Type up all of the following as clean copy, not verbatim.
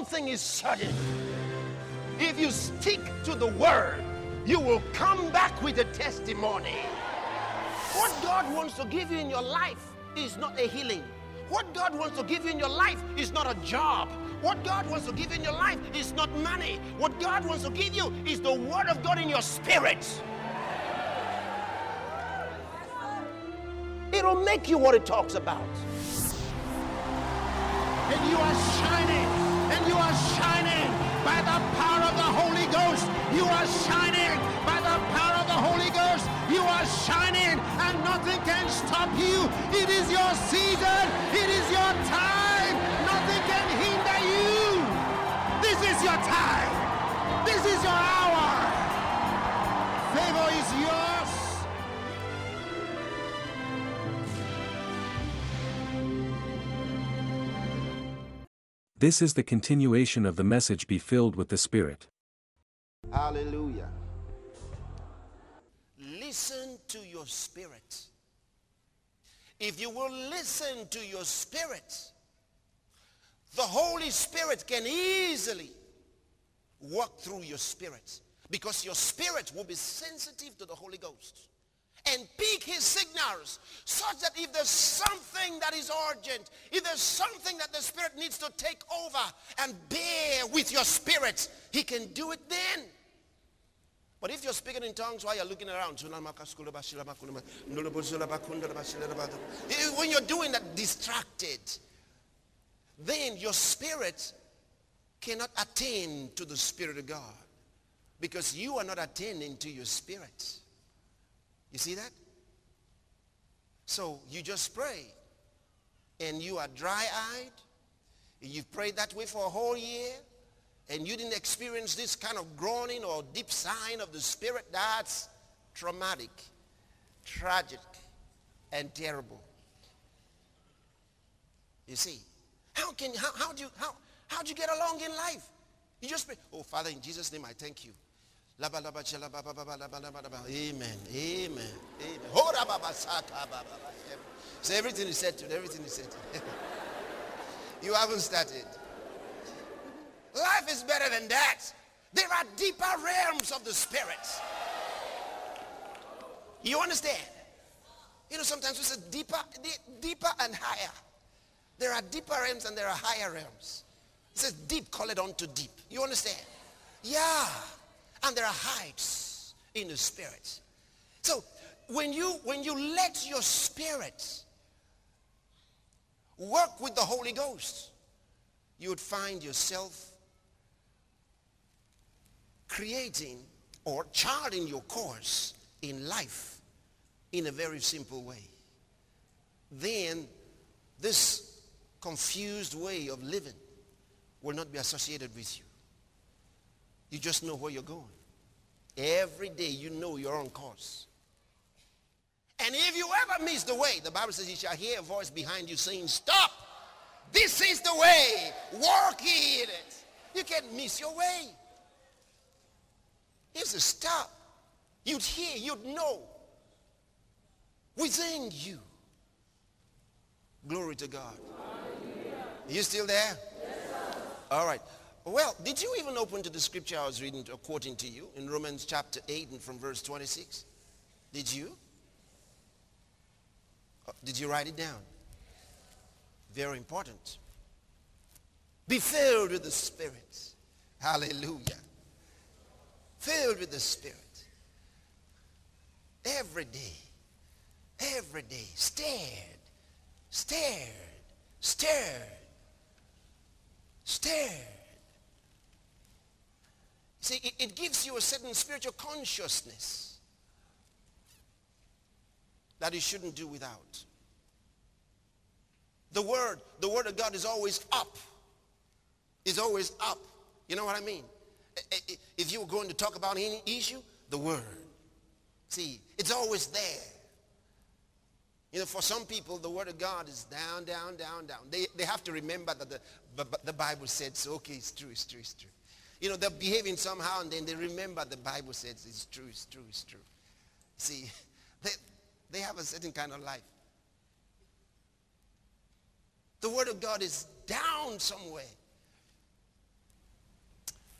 thing is certain. If you stick to the word, you will come back with a testimony. What God wants to give you in your life is not a healing. What God wants to give you in your life is not a job. What God wants to give you in your life is not money. What God wants to give you is the word of God in your spirit. It'll make you what it talks about. And you are shining. And you are shining by the power of the Holy Ghost. You are shining by the power of the Holy Ghost. You are shining and nothing can stop you. It is your season. It is your time. Nothing can hinder you. This is your time. This is your hour. Favor is yours. This is the continuation of the message, Be Filled with the Spirit. Hallelujah. Listen to your spirit. If you will listen to your spirit, the Holy Spirit can easily walk through your spirit, because your spirit will be sensitive to the Holy Ghost and pick his signals, such that if there's something that is urgent, if there's something that the Spirit needs to take over and bear with your spirit, he can do it then. But if you're speaking in tongues while you're looking around, when you're doing that distracted, then your spirit cannot attain to the Spirit of God, because you are not attending to your spirit. You see that? So you just pray and you are dry-eyed. You've prayed that way for a whole year and you didn't experience this kind of groaning or deep sign of the Spirit. That's traumatic, tragic, and terrible. You see, how'd you get along in life? You just pray, oh Father, in Jesus' name I thank you. Amen. Amen. Amen. So everything is settled. Everything is settled. You haven't started. Life is better than that. There are deeper realms of the Spirit. You understand? You know, sometimes we say deeper and higher. There are deeper realms and there are higher realms. It says deep, call it unto deep. You understand? Yeah. And there are heights in the spirit. So when you let your spirit work with the Holy Ghost, you would find yourself creating or charting your course in life in a very simple way. Then this confused way of living will not be associated with you. You just know where you're going. Every day you know you're on course. And if you ever miss the way, the Bible says you shall hear a voice behind you saying, stop. This is the way. Walk in it. You can't miss your way. Here's a stop. You'd hear, you'd know. Within you. Glory to God. Are you still there? Yes, sir. All right. Well, did you even open to the scripture I was reading or quoting to you in Romans chapter 8 and from verse 26? Did you? Did you write it down? Very important. Be filled with the Spirit. Hallelujah. Filled with the Spirit. Every day. Every day. Stared. See, it gives you a certain spiritual consciousness that you shouldn't do without. The word of God is always up. It's always up. You know what I mean? If you were going to talk about any issue, the word. See, it's always there. You know, for some people, the word of God is down. They have to remember that the Bible said so. Okay, it's true. You know, they're behaving somehow and then they remember the Bible says it's true. See, they have a certain kind of life. The word of God is down somewhere.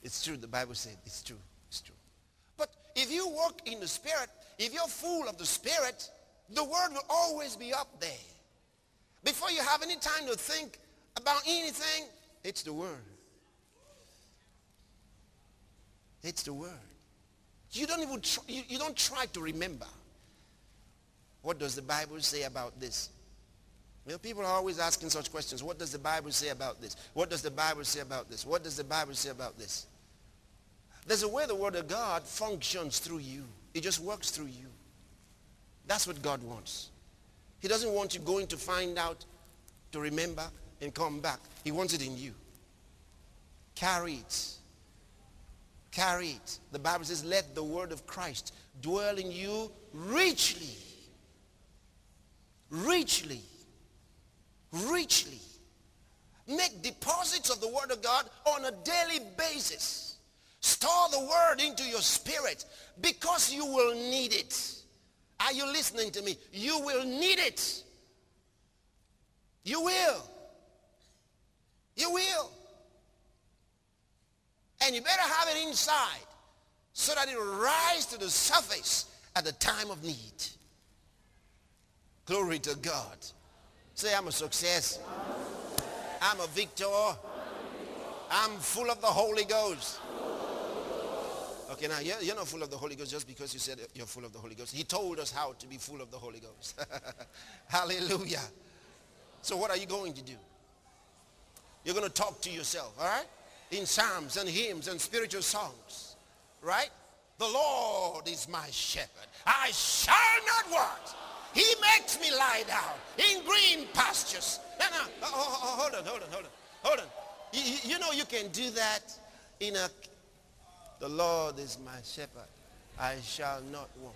It's true. The Bible said it's true. It's true. But if you walk in the Spirit, if you're full of the Spirit, the Word will always be up there. Before you have any time to think about anything, it's the Word. It's the Word. You don't even you don't try to remember. What does the Bible say about this? You know, people are always asking such questions. What does the Bible say about this? What does the Bible say about this? What does the Bible say about this? There's a way the Word of God functions through you. It just works through you. That's what God wants. He doesn't want you going to find out, to remember, and come back. He wants it in you. Carry it. Carry it. The Bible says, let the word of Christ dwell in you richly. Richly. Richly. Make deposits of the word of God on a daily basis. Store the word into your spirit because you will need it. Are you listening to me? You will need it. You will. You will. And you better have it inside so that it will rise to the surface at the time of need. Glory to God. Say, I'm a success. I'm a victor. I'm full of the Holy Ghost. Okay, now you're not full of the Holy Ghost just because you said you're full of the Holy Ghost. He told us how to be full of the Holy Ghost. Hallelujah. So what are you going to do? You're going to talk to yourself, all right? In psalms and hymns and spiritual songs, right? The Lord is my shepherd. I shall not want. He makes me lie down in green pastures. No, hold on. You know you can do that in a... The Lord is my shepherd. I shall not want.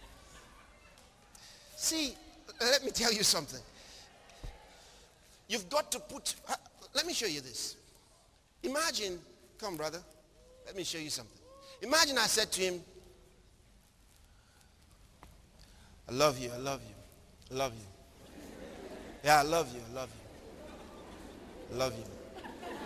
See, let me tell you something. You've got to put... Let me show you this. Imagine... Come, brother. Let me show you something. Imagine I said to him, I love you, I love you, I love you. Yeah, I love you, I love you. I love you.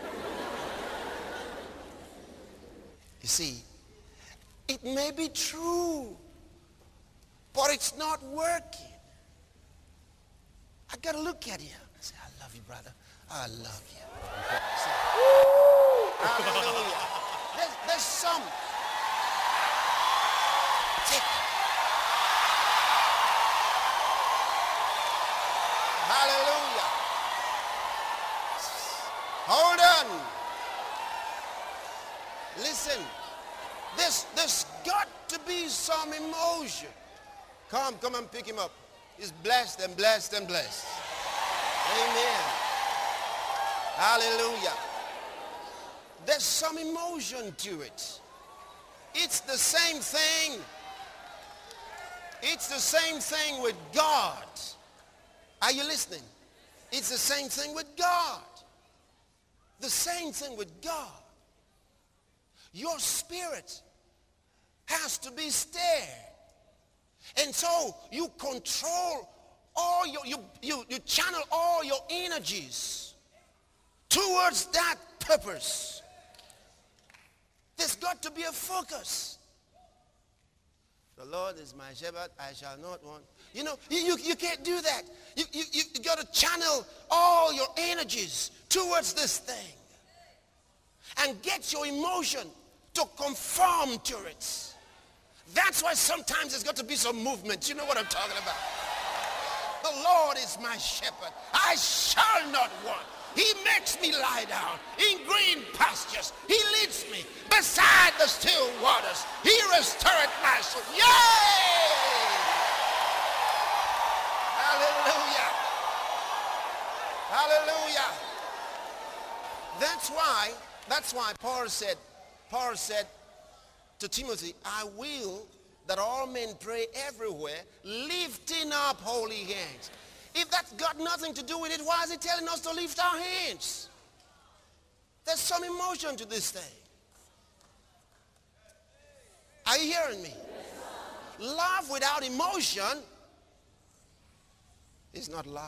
You see, it may be true, but it's not working. I got to look at him and say, I love you, brother. I love you. Hallelujah. There's some. Hallelujah. Hold on. Listen. There's got to be some emotion. Come and pick him up. He's blessed and blessed and blessed. Amen. Hallelujah. There's some emotion to it. It's the same thing. It's the same thing with God. Are you listening? It's the same thing with God. The same thing with God. Your spirit has to be stirred. And so you control all you channel all your energies towards that purpose. There's got to be a focus. The Lord is my shepherd, I shall not want. You know, you can't do that. You got to channel all your energies towards this thing. And get your emotion to conform to it. That's why sometimes there's got to be some movement. You know what I'm talking about? The Lord is my shepherd. I shall not want. He makes me lie down in green pastures. He leads me beside the still waters. He restoreth my soul. Yay! Hallelujah. Hallelujah. That's why Paul said to Timothy, I will that all men pray everywhere, lifting up holy hands. If that's got nothing to do with it, why is he telling us to lift our hands? There's some emotion to this thing. Are you hearing me? Love without emotion is not love.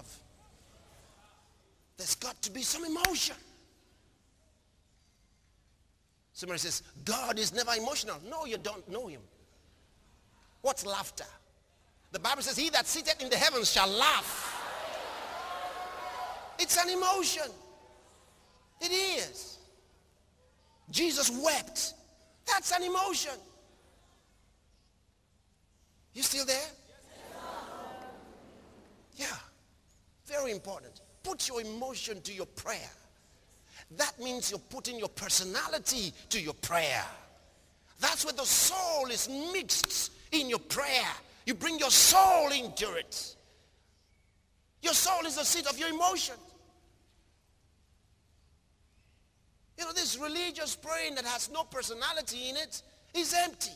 There's got to be some emotion. Somebody says, God is never emotional. No, you don't know him. What's laughter? The Bible says, he that sitteth in the heavens shall laugh. It's an emotion. It is. Jesus wept. That's an emotion. You still there? Yeah. Very important. Put your emotion to your prayer. That means you're putting your personality to your prayer. That's where the soul is mixed in your prayer. You bring your soul into it. Your soul is the seat of your emotion. You know, this religious praying that has no personality in it is empty.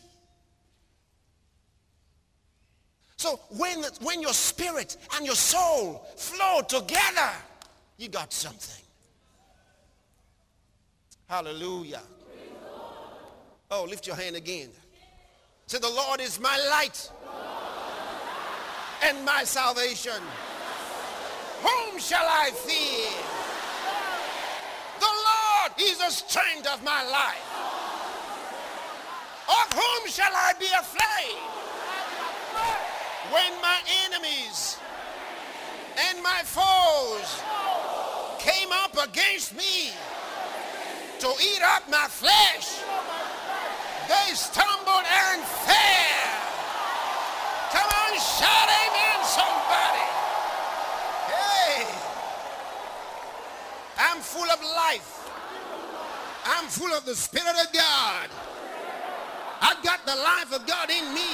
So when your spirit and your soul flow together, you got something. Hallelujah. Oh, lift your hand again. Say, the Lord is my light and my salvation. Whom shall I fear? The Lord is the strength of my life. Of whom shall I be afraid? When my enemies and my foes came up against me to eat up my flesh, they stumbled and fell. Come on, shout amen, somebody. Hey, I'm full of life. I'm full of the Spirit of God. I got the life of God in me,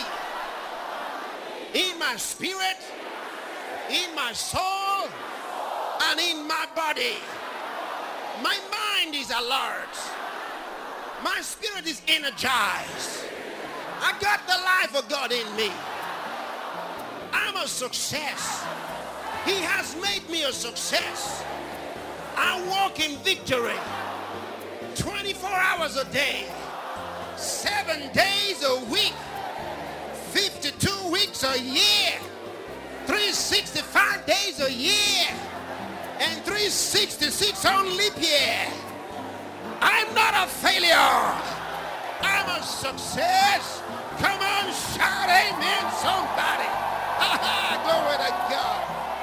in my spirit, in my soul, and in my body. My mind is alert. My spirit is energized. I got the life of God in me. I'm a success. He has made me a success. I walk in victory 24 hours a day, 7 days a week, 52 weeks a year, 365 days a year, and 366 on leap year. I'm not a failure. I'm a success. Come on, shout amen, somebody. Glory to God.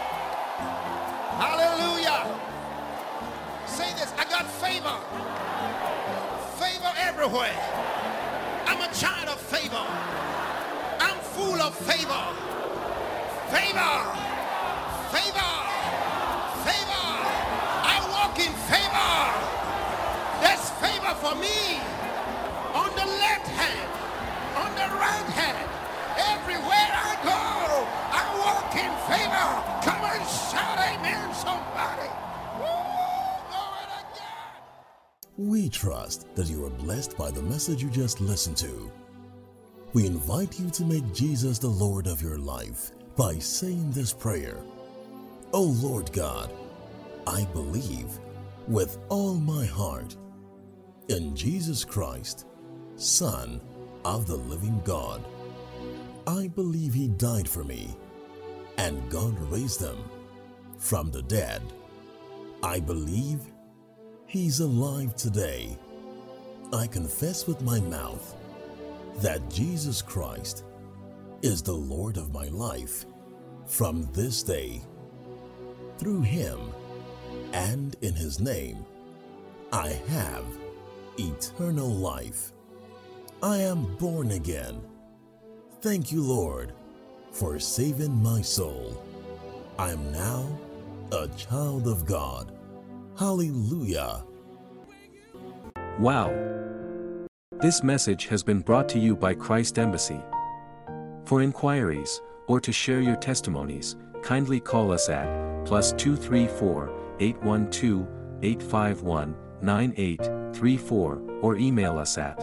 Hallelujah. Say this, I got favor. Favor everywhere. I'm a child of favor. I'm full of favor. Favor. Favor. Favor. I walk in favor. There's favor for me on the left hand, on the right hand. Everywhere I go, I walk in favor. Come on, shout amen, somebody. Woo, glory to God. We trust that you are blessed by the message you just listened to. We invite you to make Jesus the Lord of your life by saying this prayer. Oh Lord God, I believe with all my heart in Jesus Christ, Son of the living God. I believe he died for me and God raised him from the dead. I believe he's alive today. I confess with my mouth that Jesus Christ is the Lord of my life from this day. Through him and in his name, I have eternal life. I am born again. Thank you, Lord, for saving my soul. I am now a child of God. Hallelujah. Wow! This message has been brought to you by Christ Embassy. For inquiries, or to share your testimonies, kindly call us at +234 812 851 9834 or email us at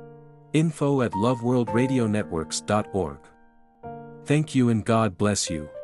info@loveworldradionetworks.org. Thank you and God bless you.